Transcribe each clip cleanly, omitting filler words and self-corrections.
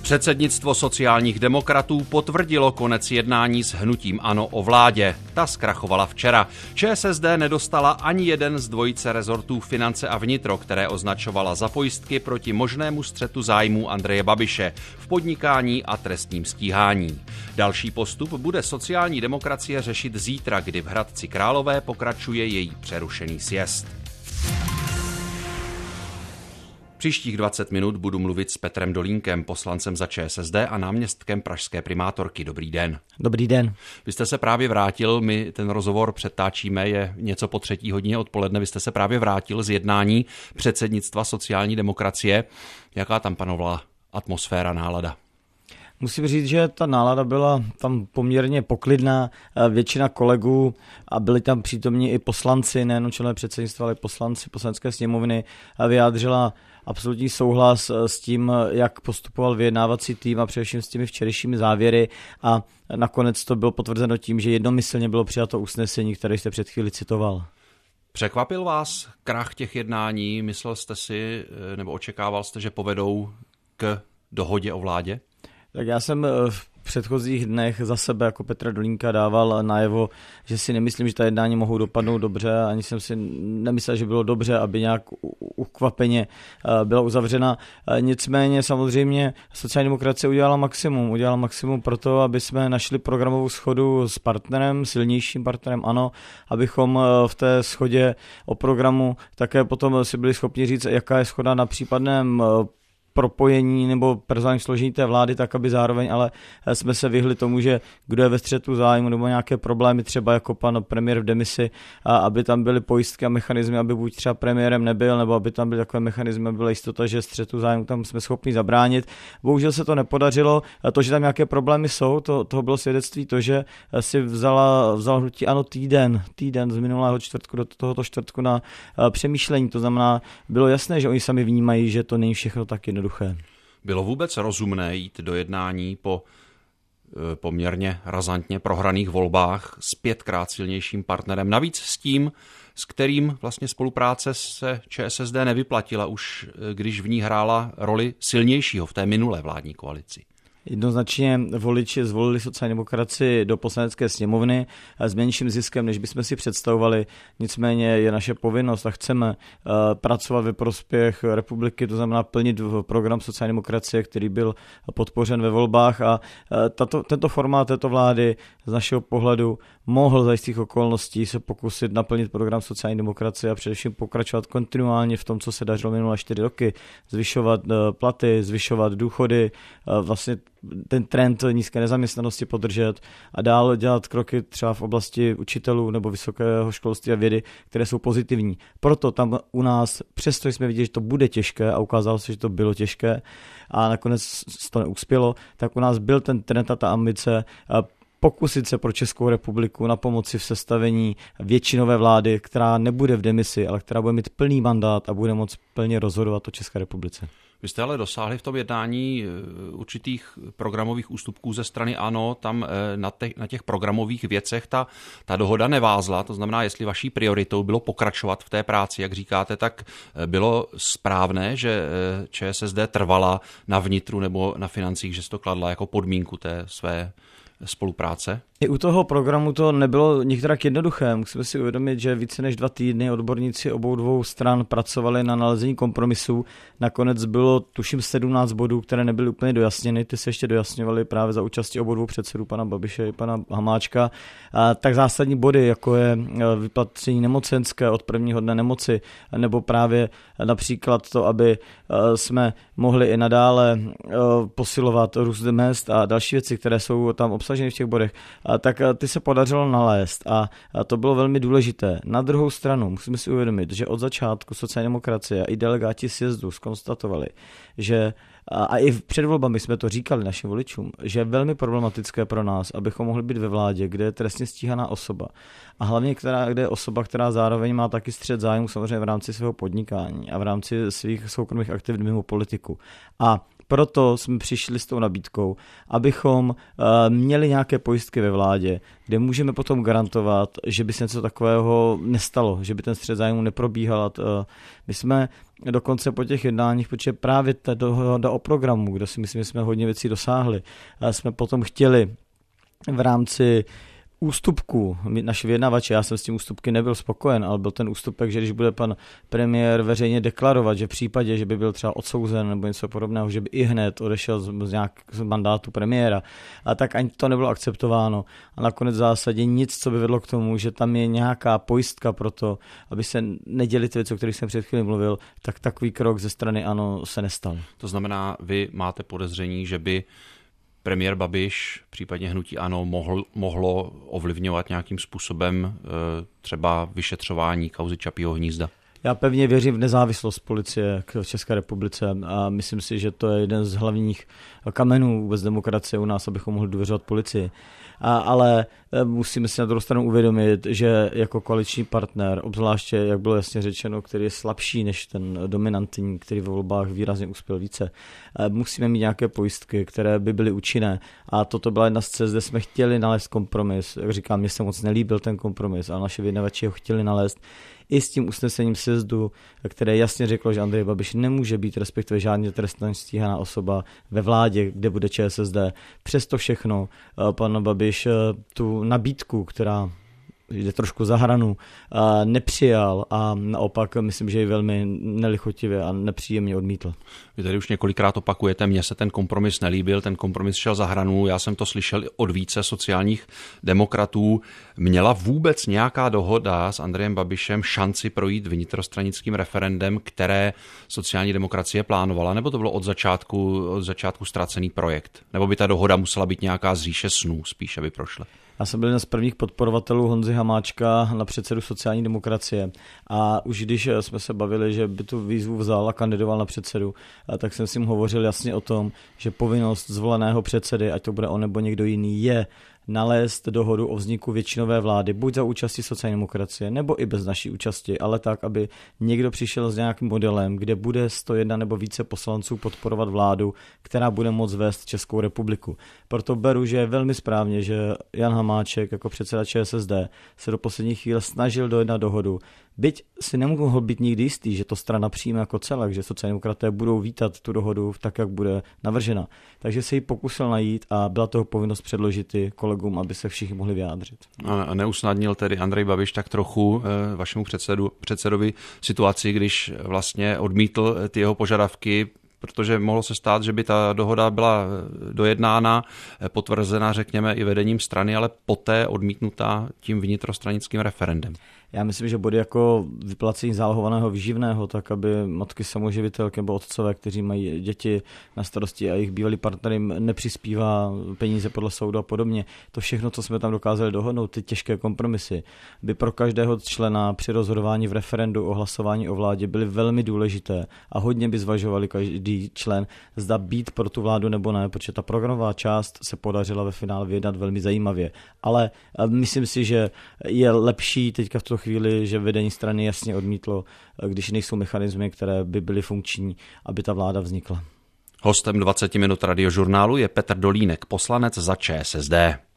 Předsednictvo sociálních demokratů potvrdilo konec jednání s hnutím ANO o vládě. Ta zkrachovala včera. ČSSD nedostala ani jeden z dvojice rezortů finance a vnitro, které označovala za pojistky proti možnému střetu zájmů Andreje Babiše v podnikání a trestním stíhání. Další postup bude sociální demokracie řešit zítra, kdy v Hradci Králové pokračuje její přerušený sjezd. Příštích 20 minut budu mluvit s Petrem Dolínkem, poslancem za ČSSD a náměstkem pražské primátorky. Dobrý den. Dobrý den. Vy jste se právě vrátil, my ten rozhovor přetáčíme, je něco po 3:00 odpoledne, vy jste se právě vrátil z jednání předsednictva sociální demokracie. Jaká tam panovala atmosféra, nálada? Musím říct, že ta nálada byla tam poměrně poklidná, většina kolegů a byli tam přítomní i poslanci, nejen členové předsednictva, ale poslanci Poslanecké sněmovny vyjádřila absolutní souhlas s tím, jak postupoval vyjednávací tým a především s těmi včerejšími závěry a nakonec to bylo potvrzeno tím, že jednomyslně bylo přijato usnesení, které jste před chvíli citoval. Překvapil vás krach těch jednání? Myslel jste si, nebo očekával jste, že povedou k dohodě o vládě? Tak já jsem v předchozích dnech za sebe jako Petra Dolínka dával najevo, že si nemyslím, že ta jednání mohou dopadnout dobře, ani jsem si nemyslel, že bylo dobře, aby nějak ukvapeně byla uzavřena. Nicméně samozřejmě sociální demokracie udělala maximum pro to, aby jsme našli programovou shodu s partnerem, silnějším partnerem ANO, abychom v té shodě o programu také potom si byli schopni říct, jaká je shoda na případném propojení nebo personální složení té vlády, tak aby zároveň ale jsme se vyhli tomu, že kdo je ve střetu zájmu nebo nějaké problémy, třeba jako pan premiér v demisi, a aby tam byly pojistky a mechanismy, aby buď třeba premiérem nebyl, nebo aby tam byly takové mechanismy, aby byla jistota, že střetu zájmu tam jsme schopni zabránit. Bohužel se to nepodařilo. To, že tam nějaké problémy jsou, toho bylo svědectví to, že si vzal hnutí ANO týden z minulého čtvrtku do tohoto čtvrtku na přemýšlení. To znamená, bylo jasné, že oni sami vnímají, že to není všechno tak jednoduché. Bylo vůbec rozumné jít do jednání po poměrně razantně prohraných volbách s 5krát silnějším partnerem? Navíc s tím, s kterým vlastně spolupráce se ČSSD nevyplatila už, když v ní hrála roli silnějšího v té minulé vládní koalici. Jednoznačně voliči zvolili sociální demokracii do Poslanecké sněmovny s menším ziskem, než bychom si představovali. Nicméně je naše povinnost a chceme pracovat ve prospěch republiky, to znamená plnit program sociální demokracie, který byl podpořen ve volbách a tento formát této vlády z našeho pohledu mohl za jistých okolností se pokusit naplnit program sociální demokracie a především pokračovat kontinuálně v tom, co se dařilo minulé 4 roky, zvyšovat platy, zvyšovat důchody, vlastně ten trend nízké nezaměstnanosti podržet a dál dělat kroky třeba v oblasti učitelů nebo vysokého školství a vědy, které jsou pozitivní. Proto tam u nás, přesto jsme viděli, že to bude těžké a ukázalo se, že to bylo těžké a nakonec to neuspělo, tak u nás byl ten trend a ta ambice pokusit se pro Českou republiku na pomoci v sestavení většinové vlády, která nebude v demisi, ale která bude mít plný mandát a bude moct plně rozhodovat o České republice. Vy jste ale dosáhli v tom jednání určitých programových ústupků ze strany ANO, tam na těch programových věcech ta dohoda nevázla, to znamená, jestli vaší prioritou bylo pokračovat v té práci, jak říkáte, tak bylo správné, že ČSSD trvala na vnitru nebo na financích, že se to kladla jako podmínku té své spolupráce? I u toho programu to nebylo nikterak jednoduché. Musíme si uvědomit, že více než 2 týdny odborníci obou dvou stran pracovali na nalezení kompromisu. Nakonec bylo tuším 17 bodů, které nebyly úplně dojasněny. Ty se ještě dojasňovaly právě za účasti obou dvou předsedů, pana Babiše i pana Hamáčka. Tak zásadní body, jako je vyplacení nemocenské od prvního dne nemoci, nebo právě například to, aby jsme mohli i nadále posilovat růst mezd a další věci, které jsou tam obsaženy v těch bodech, tak ty se podařilo nalézt a to bylo velmi důležité. Na druhou stranu musíme si uvědomit, že od začátku sociální demokracie a i delegáti sjezdu zkonstatovali, že a i před volbami jsme to říkali našim voličům, že je velmi problematické pro nás, abychom mohli být ve vládě, kde je trestně stíhaná osoba. A hlavně, kde je osoba, která zároveň má taky střet zájmu samozřejmě v rámci svého podnikání a v rámci svých soukromých aktivit mimo politiku. A Proto jsme přišli s tou nabídkou, abychom měli nějaké pojistky ve vládě, kde můžeme potom garantovat, že by se něco takového nestalo, že by ten střet zájmu neprobíhal. My jsme dokonce po těch jednáních, protože právě ta dohoda o programu, kde si myslím, že jsme hodně věcí dosáhli, jsme potom chtěli v rámci ústupku, naši vyjednavači, já jsem s tím ústupky nebyl spokojen, ale byl ten ústupek, že když bude pan premiér veřejně deklarovat, že v případě, že by byl třeba odsouzen nebo něco podobného, že by i hned odešel z mandátu premiéra, a tak ani to nebylo akceptováno. A nakonec v zásadě nic, co by vedlo k tomu, že tam je nějaká pojistka pro to, aby se neděli ty věci, o kterých jsem před chvílí mluvil, tak takový krok ze strany ANO se nestal. To znamená, vy máte podezření, že by premiér Babiš, případně hnutí ANO, mohlo ovlivňovat nějakým způsobem třeba vyšetřování kauzy Čapího hnízda? Já pevně věřím v nezávislost policie v České republice a myslím si, že to je jeden z hlavních kamenů vůbec demokracie u nás, abychom mohli důvěřovat policii. Ale musíme si na druhou stranu uvědomit, že jako koaliční partner, obzvláště, jak bylo jasně řečeno, který je slabší než ten dominantní, který ve volbách výrazně uspěl více, musíme mít nějaké pojistky, které by byly účinné. A toto byla jedna z cest, kde jsme chtěli nalézt kompromis. Jak říkám, mně se moc nelíbil ten kompromis, ale naše vyjednavači ho chtěli nalézt i s tím usnesením sjezdu, které jasně řeklo, že Andrej Babiš nemůže být, respektive žádně trestně stíhaná osoba ve vládě, kde bude ČSSD. Přesto všechno pan Babiš tu nabídku, která jde trošku za hranu, nepřijal a naopak myslím, že ji velmi nelichotivě a nepříjemně odmítl. Vy tady už několikrát opakujete, mně se ten kompromis nelíbil, ten kompromis šel za hranu, já jsem to slyšel od více sociálních demokratů. Měla vůbec nějaká dohoda s Andrejem Babišem šanci projít vnitrostranickým referendem, které sociální demokracie plánovala, nebo to bylo od začátku ztracený projekt? Nebo by ta dohoda musela být nějaká z říše snů spíš, aby prošla? Já jsem byl jeden z prvních podporovatelů Honzy Hamáčka na předsedu sociální demokracie a už když jsme se bavili, že by tu výzvu vzal a kandidoval na předsedu, tak jsem s ním hovořil jasně o tom, že povinnost zvoleného předsedy, ať to bude on nebo někdo jiný, je nalézt dohodu o vzniku většinové vlády, buď za účasti sociální demokracie, nebo i bez naší účasti, ale tak, aby někdo přišel s nějakým modelem, kde bude 101 nebo více poslanců podporovat vládu, která bude moct vést Českou republiku. Proto beru, že je velmi správně, že Jan Hamáček jako předseda ČSSD se do poslední chvíle snažil dojednat dohodu. Byť si nemohl být nikdy jistý, že to strana přijme jako celek, že sociální demokraté budou vítat tu dohodu tak, jak bude navržena. Takže se ji pokusil najít a byla toho povinnost předložit i kolegům, aby se všichni mohli vyjádřit. A neusnadnil tedy Andrej Babiš tak trochu vašemu předsedovi situaci, když vlastně odmítl ty jeho požadavky, protože mohlo se stát, že by ta dohoda byla dojednána, potvrzena, řekněme, i vedením strany, ale poté odmítnutá tím vnitrostranickým referendem. Já myslím, že body jako vyplacení zálohovaného výživného, tak aby matky samoživitelky nebo otcové, kteří mají děti na starosti a jejich bývalý partner jim nepřispívá peníze podle soudu a podobně. To všechno, co jsme tam dokázali dohodnout, ty těžké kompromisy, by pro každého člena při rozhodování v referendu o hlasování o vládě byly velmi důležité a hodně by zvažovali každý člen, zda být pro tu vládu nebo ne, protože ta programová část se podařila ve finále vyjednat velmi zajímavě. Ale myslím si, že je lepší teďka v tu chvíli, že vedení strany jasně odmítlo, když nejsou mechanismy, které by byly funkční, aby ta vláda vznikla. Hostem 20 minut radiožurnálu je Petr Dolínek, poslanec za ČSSD.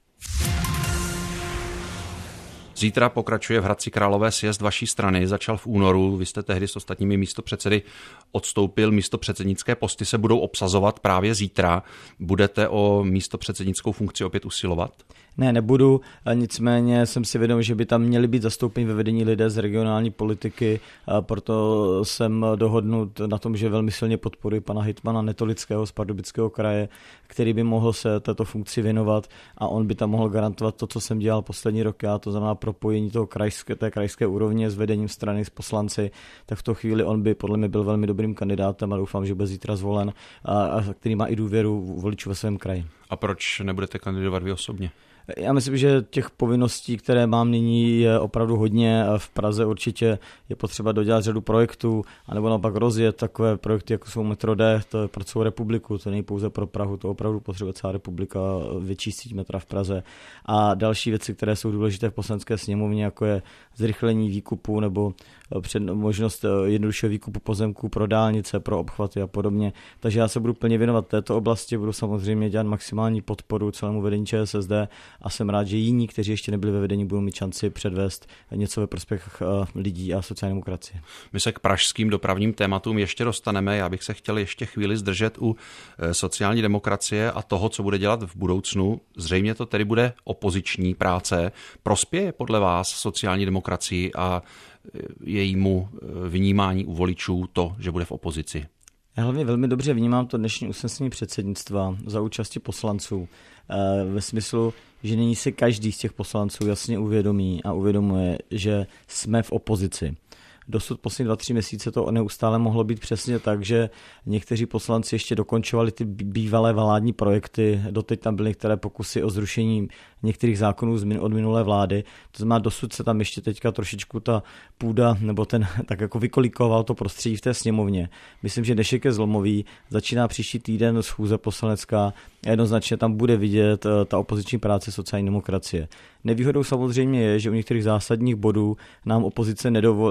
Zítra pokračuje v Hradci Králové sjezd vaší strany, začal v únoru, vy jste tehdy s ostatními místopředsedy odstoupil, místopředsednické posty se budou obsazovat právě zítra. Budete o místopředsednickou funkci opět usilovat? Ne, nebudu, nicméně jsem si vědom, že by tam měli být zastoupeni ve vedení lidé z regionální politiky, proto jsem dohodnut na tom, že velmi silně podporuji pana hejtmana Netolického z Pardubického kraje, který by mohl se této funkci věnovat a on by tam mohl garantovat to, co jsem dělal poslední roky, a to znamená propojení té krajské úrovně s vedením strany, s poslanci, tak v tu chvíli on by podle mě byl velmi dobrým kandidátem a doufám, že bude zítra zvolen, a který má i důvěru voličů ve svém kraji. A proč nebudete kandidovat vy osobně? Já myslím, že těch povinností, které mám nyní, je opravdu hodně. V Praze určitě je potřeba dodělat řadu projektů, anebo naopak rozjet takové projekty, jako jsou Metro D, to je pro celou republiku, to není pouze pro Prahu, to opravdu potřebuje celá republika, větší síť metra v Praze. A další věci, které jsou důležité v Poslanecké sněmovně, jako je zrychlení výkupu nebo možnost jednoduššího výkupu pozemků pro dálnice, pro obchvaty a podobně. Takže já se budu plně věnovat této oblasti, budu samozřejmě dělat maximální podporu celému vedení ČSSD a jsem rád, že jiní, kteří ještě nebyli ve vedení, budou mít šanci předvést něco ve prospěch lidí a sociální demokracie. My se k pražským dopravním tématům ještě dostaneme. Já bych se chtěl ještě chvíli zdržet u sociální demokracie a toho, co bude dělat v budoucnu. Zřejmě to tedy bude opoziční práce. Prospěje podle vás sociální demokracii a jejímu vnímání u voličů to, že bude v opozici? Já hlavně velmi dobře vnímám to dnešní usnesení předsednictva za účasti poslanců ve smyslu, že nyní si každý z těch poslanců jasně uvědomí a uvědomuje, že jsme v opozici. Dosud poslední 2-3 měsíce to neustále mohlo být přesně tak, že někteří poslanci ještě dokončovali ty bývalé vládní projekty, doteď tam byly některé pokusy o zrušení některých zákonů od minulé vlády. To znamená, dosud se tam ještě teďka trošičku ta půda nebo ten tak jako vykolíkoval to prostředí v té sněmovně. Myslím, že dnešek je zlomový, začíná příští týden schůze poslanecká a jednoznačně tam bude vidět ta opoziční práce sociální demokracie. Nevýhodou samozřejmě je, že u některých zásadních bodů nám opozice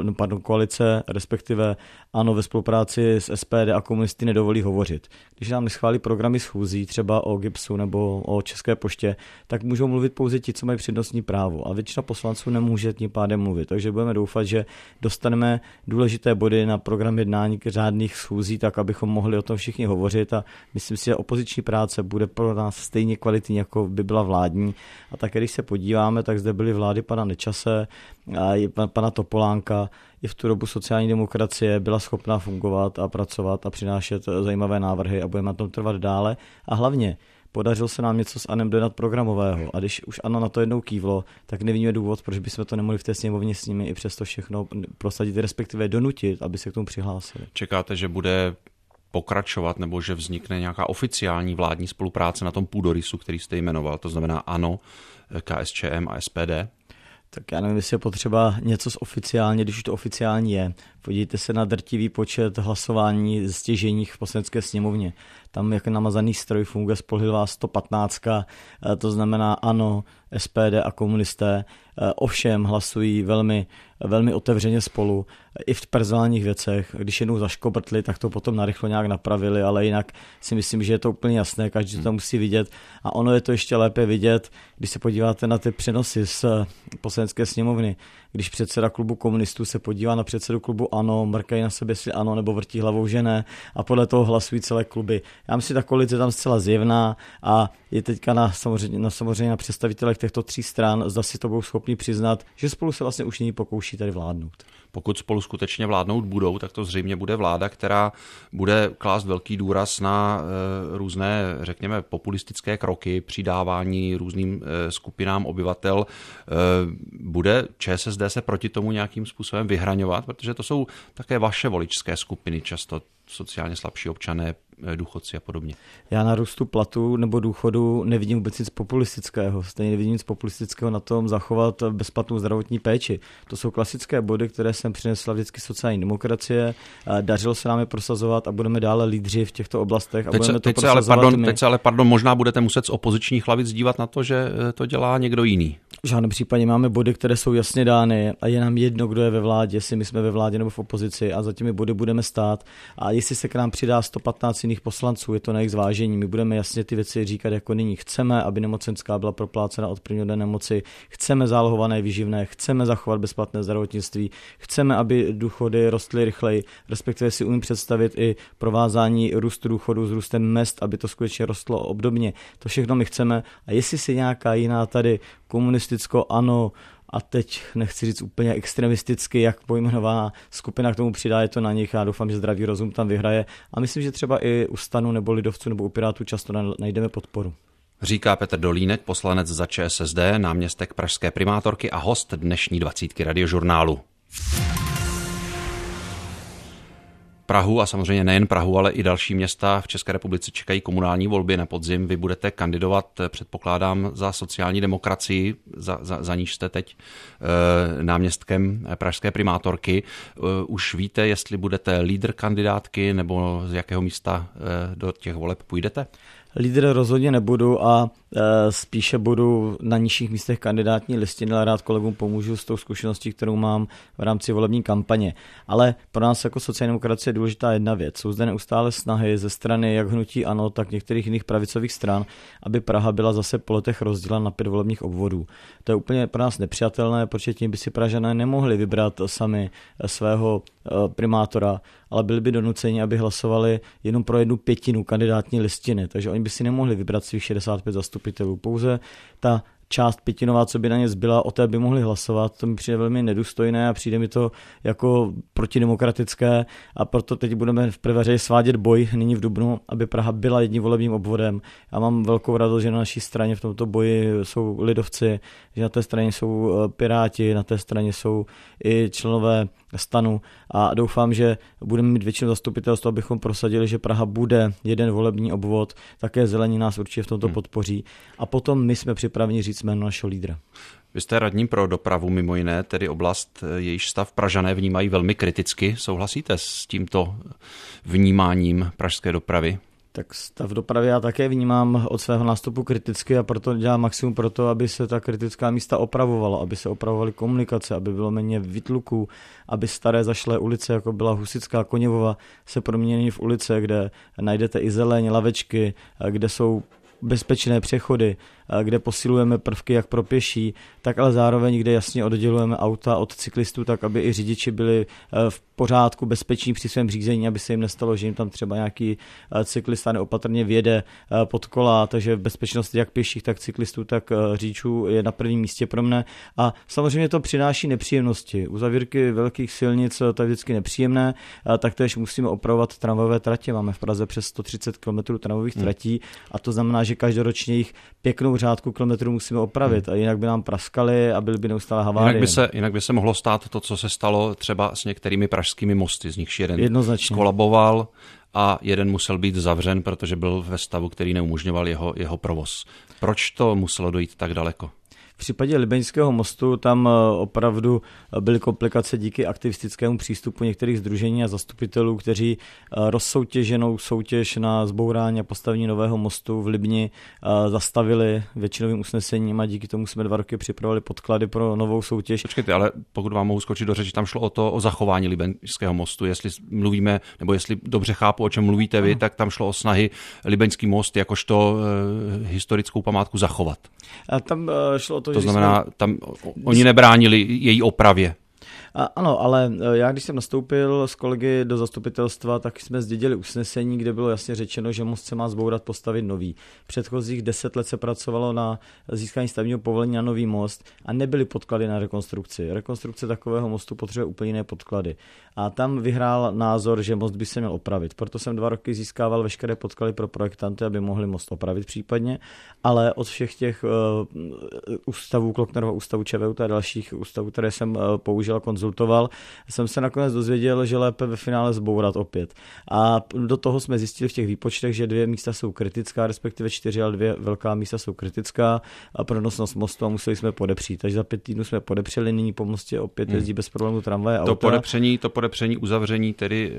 koalice, respektive ANO ve spolupráci s SPD a komunisty nedovolí hovořit. Když nám neschválí programy schůzí, třeba o GIBSu nebo o České poště, tak můžou mluvit pouze ti, co mají přednostní právo a většina poslanců nemůže tím pádem mluvit. Takže budeme doufat, že dostaneme důležité body na program jednání k řádných schůzí, tak abychom mohli o tom všichni hovořit a myslím si, že opoziční práce bude pro nás stejně kvalitní, jako by byla vládní. A tak když se podíváme, tak zde byly vlády pana Nečase a i pana Topolánka. I v tu dobu sociální demokracie byla schopná fungovat a pracovat a přinášet zajímavé návrhy a budeme na tom trvat dále. A hlavně podařilo se nám něco s ANO dodat programového a když už ANO na to jednou kývlo, tak nevidíme důvod, proč bychom to nemohli v té sněmovně s nimi i přesto všechno prosadit, respektive donutit, aby se k tomu přihlásili. Čekáte, že bude pokračovat nebo že vznikne nějaká oficiální vládní spolupráce na tom půdorysu, který jste jmenoval, to znamená ANO, KSČM a SPD? Tak já nevím, jestli je potřeba něco oficiálně, když už to oficiální je. Podívejte se na drtivý počet hlasování stěžejních v Poslanecké sněmovně. Tam jako namazaný stroj funguje spolehlivá 115, to znamená ANO, SPD a komunisté. Ovšem hlasují velmi, velmi otevřeně spolu i v personálních věcech. Když jednou zaškobrtli, tak to potom narychlo nějak napravili, ale jinak si myslím, že je to úplně jasné, každý to musí vidět. A ono je to ještě lépe vidět, když se podíváte na ty přenosy z Poslanecké sněmovny. Když předseda klubu komunistů se podívá na předsedu klubu ANO, mrkají na sebe, jestli ano, nebo vrtí hlavou, že ne, a podle toho hlasují celé kluby. Já myslím, že ta koalice je tam zcela zjevná a je teďka samozřejmě na představitelech těchto tří stran, zda si to budou schopni přiznat, že spolu se vlastně už nyní pokouší tady vládnout. Pokud spolu skutečně vládnout budou, tak to zřejmě bude vláda, která bude klást velký důraz na různé, řekněme, populistické kroky, přidávání různým skupinám obyvatel. Bude ČSSD se proti tomu nějakým způsobem vyhraňovat, protože to jsou také vaše voličské skupiny, často sociálně slabší občané, důchodci a podobně. Já na růstu platu nebo důchodu nevidím vůbec nic populistického. Stejně nevidím nic populistického na tom zachovat bezplatnou zdravotní péči. To jsou klasické body, které jsem přinesla vždycky sociální demokracie. Dařilo se nám je prosazovat a budeme dále lídři v těchto oblastech. Teď se ale možná budete muset z opozičních hlavic dívat na to, že to dělá někdo jiný. V žádném případě máme body, které jsou jasně dány a je nám jedno, kdo je ve vládě, jestli my jsme ve vládě nebo v opozici a za těmi body budeme stát. A jestli se k nám přidá 115 jiných poslanců, je to na jejich zvážení. My budeme jasně ty věci říkat jako nyní. Chceme, aby nemocenská byla proplácena od prvního dne nemoci, chceme zálohované výživné, chceme zachovat bezplatné zdravotnictví, chceme, aby důchody rostly rychleji, respektive si umím představit i provázání růstu důchodu s růstem mezd, aby to skutečně rostlo obdobně. To všechno my chceme a jestli si nějaká jiná tady komunisticko, ANO, a teď nechci říct úplně extremisticky, jak pojmenovaná skupina k tomu přidá, je to na nich. Já doufám, že zdravý rozum tam vyhraje. A myslím, že třeba i u STANu nebo lidovců nebo u Pirátů často najdeme podporu. Říká Petr Dolínek, poslanec za ČSSD, náměstek pražské primátorky a host dnešní 20 Radiožurnálu. Prahu a samozřejmě nejen Prahu, ale i další města v České republice čekají komunální volby na podzim. Vy budete kandidovat, předpokládám, za sociální demokracii, za níž jste teď náměstkem pražské primátorky. Už víte, jestli budete lídr kandidátky nebo z jakého místa do těch voleb půjdete? Lídr rozhodně nebudu a spíše budu na nižších místech kandidátní listiny, ale rád kolegům pomůžu s tou zkušeností, kterou mám v rámci volební kampaně. Ale pro nás jako sociální demokracie je důležitá jedna věc. Jsou zde neustále snahy ze strany jak hnutí ANO, tak některých jiných pravicových stran, aby Praha byla zase po letech rozdělena na 5 volebních obvodů. To je úplně pro nás nepřijatelné, protože tím by si Pražané nemohli vybrat sami svého primátora, ale byli by donuceni, aby hlasovali jenom pro 1/5 kandidátní listiny, takže oni by si nemohli vybrat svých 65 zastupitelů. Pouze ta část pětinová, co by na ně zbyla, o té by mohli hlasovat. To mi přijde velmi nedůstojné a přijde mi to jako protidemokratické a proto teď budeme v prvé řadě svádět boj nyní v dubnu, aby Praha byla jedním volebním obvodem. Já mám velkou radost, že na naší straně v tomto boji jsou lidovci, že na té straně jsou Piráti, na té straně jsou i členové STANu a doufám, že budeme mít většinu zastupitelstva, abychom prosadili, že Praha bude jeden volební obvod, také zelení nás určitě v tomto podpoří a potom my jsme připraveni říct jméno našeho lídra. Vy jste radním pro dopravu mimo jiné, tedy oblast, jejíž stav Pražané vnímají velmi kriticky. Souhlasíte s tímto vnímáním pražské dopravy? Tak stav dopravy já také vnímám od svého nástupu kriticky a proto dělám maximum pro to, aby se ta kritická místa opravovala, aby se opravovaly komunikace, aby bylo méně výtluků, aby staré zašlé ulice, jako byla Husitská, Koněvova, se promění v ulice, kde najdete i zeleň, lavečky, kde jsou bezpečné přechody, kde posilujeme prvky jak pro pěší, tak ale zároveň, kde jasně oddělujeme auta od cyklistů, tak aby i řidiči byli v pořádku, bezpeční při svém řízení, aby se jim nestalo, že jim tam třeba nějaký cyklista neopatrně vjede pod kola, takže bezpečnost jak pěších, tak cyklistů, tak řidičů je na prvním místě pro mne. A samozřejmě to přináší nepříjemnosti. Uzavírky velkých silnic, to je vždycky nepříjemné, taktéž musíme opravovat tramvajové tratě. Máme v Praze přes 130 km tramvajových tratí a to znamená, že každoročně jich pěknou řádku kilometrů musíme opravit a jinak by nám praskaly a byly by neustále havárie. Jinak by se mohlo stát to, co se stalo třeba s některými pražskými mosty, z nichž jeden skolaboval a jeden musel být zavřen, protože byl ve stavu, který neumožňoval jeho provoz. Proč to muselo dojít tak daleko? V případě Libeňského mostu tam opravdu byly komplikace díky aktivistickému přístupu některých sdružení a zastupitelů, kteří rozsoutěženou soutěž na zbourání a postavení nového mostu v Libni zastavili většinovým usnesením a díky tomu jsme 2 roky připravili podklady pro novou soutěž. Počkejte, ale pokud vám mohu skočit do řeči, tam šlo o zachování Libeňského mostu. Jestli mluvíme, nebo jestli dobře chápu, o čem mluvíte vy, tak tam šlo o snahy Libeňský most jakožto historickou památku zachovat. A tam šlo o to, to znamená, tam oni nebránili její opravě. Ano, ale já když jsem nastoupil s kolegy do zastupitelstva, tak jsme zdědili usnesení, kde bylo jasně řečeno, že most se má zbourat, postavit nový. Předchozích 10 let se pracovalo na získání stavebního povolení na nový most a nebyly podklady na rekonstrukci. Rekonstrukce takového mostu potřebuje úplně jiné podklady. A tam vyhrál názor, že most by se měl opravit. Proto jsem 2 roky získával veškeré podklady pro projektanty, aby mohli most opravit případně, ale od všech těch ústavů, Klocknerova ústavu, ČVUT a dalších ústavů, které jsem použil a konzultoval, jsem se nakonec dozvěděl, že lépe ve finále zbourat opět. A do toho jsme zjistili v těch výpočtech, že 2 místa jsou kritická, respektive 4, ale 2 velká místa jsou kritická a pro nosnost mostu a museli jsme podepřít. Takže za 5 týdnů jsme podepřeli, nyní po mostě opět jezdí bez problémů tramvaje a auta. To podepření, uzavření tedy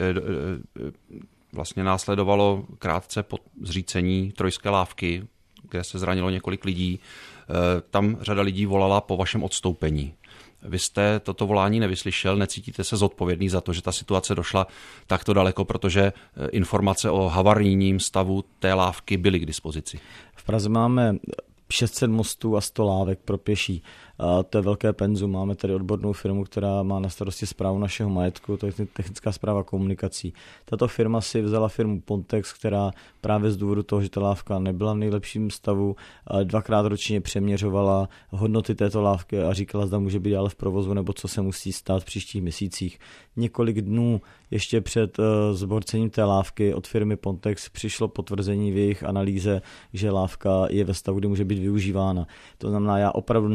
vlastně následovalo krátce po zřícení Trojské lávky, kde se zranilo několik lidí. Tam řada lidí volala po vašem odstoupení. Vy jste toto volání nevyslyšel, necítíte se zodpovědný za to, že ta situace došla takto daleko, protože informace o havarijním stavu té lávky byly k dispozici. V Praze máme 600 mostů a 100 lávek pro pěší. A to je velké penzum. Máme tady odbornou firmu, která má na starosti správu našeho majetku, to je technická správa komunikací. Tato firma si vzala firmu Pontex, která právě z důvodu toho, že ta lávka nebyla v nejlepším stavu, 2krát ročně přeměřovala hodnoty této lávky a říkala, zda může být dále v provozu nebo co se musí stát v příštích měsících. Několik dnů ještě před zborcením té lávky od firmy Pontex přišlo potvrzení v jejich analýze, že lávka je ve stavu, kdy může být využívána. To znamená, já opravdu nemohu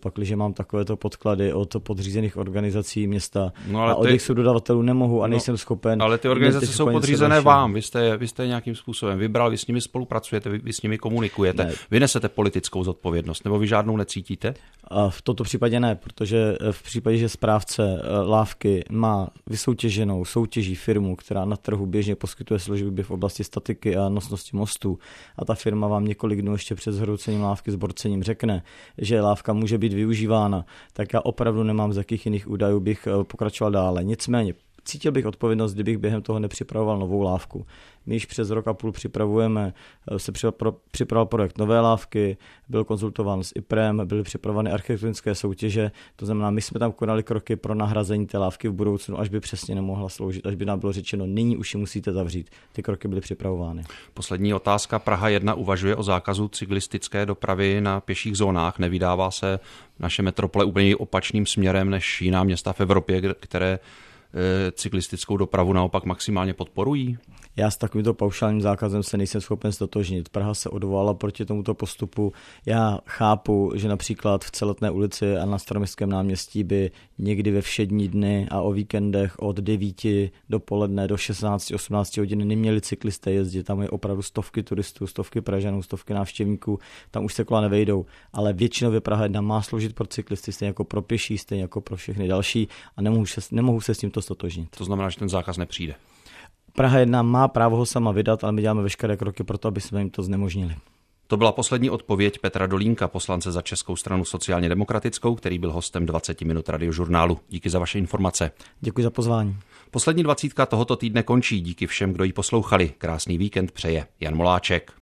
pakliže mám takovéto podklady od podřízených organizací města ale a od jejich subdodavatelů nemohu a nejsem schopen. Ale ty organizace jsou podřízené vám, vy jste nějakým způsobem vybral, vy s nimi spolupracujete, vy s nimi komunikujete. Ne. Vy nesete politickou zodpovědnost, nebo vy žádnou necítíte? A v tomto případě ne, protože v případě, že správce lávky má vysoutěženou soutěží firmu, která na trhu běžně poskytuje služby v oblasti statiky a nosnosti mostů, a ta firma vám několik dnů ještě před zhroucením lávky s borcením řekne, že lávka může být využívána, tak já opravdu nemám, z jakých jiných údajů bych pokračoval dále. Nicméně cítil bych odpovědnost, kdybych během toho nepřipravoval novou lávku. My již přes rok a půl připravoval projekt nové lávky, byl konzultován s IPRem, byly připravovány architektonické soutěže, to znamená, my jsme tam konali kroky pro nahrazení té lávky v budoucnu, až by přesně nemohla sloužit, až by nám bylo řečeno, nyní už ji musíte zavřít. Ty kroky byly připravovány. Poslední otázka. Praha 1 uvažuje o zákazu cyklistické dopravy na pěších zónách. Nevydává se naše metropole úplně opačným směrem než jiná města v Evropě, které cyklistickou dopravu naopak maximálně podporují? Já s takovýmto paušálním zákazem se nejsem schopen stotožnit. Praha se odvolala proti tomuto postupu. Já chápu, že například v Celetné ulici a na Staroměstském náměstí by někdy ve všední dny a o víkendech od 9 dopoledne do 16-18 hodin neměli cyklisté jezdit. Tam je opravdu stovky turistů, stovky Pražanů, stovky návštěvníků. Tam už se kola nevejdou. Ale většinově Praha 1 má sloužit pro cyklisty, stejně jako pro pěší, stejně jako pro všechny další a nemohu se s tímto stotožnit. To znamená, že ten zákaz nepřijde. Praha 1 má právo ho sama vydat, ale my děláme veškeré kroky pro to, aby jsme jim to znemožnili. To byla poslední odpověď Petra Dolínka, poslance za Českou stranu sociálně demokratickou, který byl hostem 20 minut Radiožurnálu. Díky za vaše informace. Děkuji za pozvání. Poslední 20 tohoto týdne končí. Díky všem, kdo ji poslouchali. Krásný víkend přeje Jan Moláček.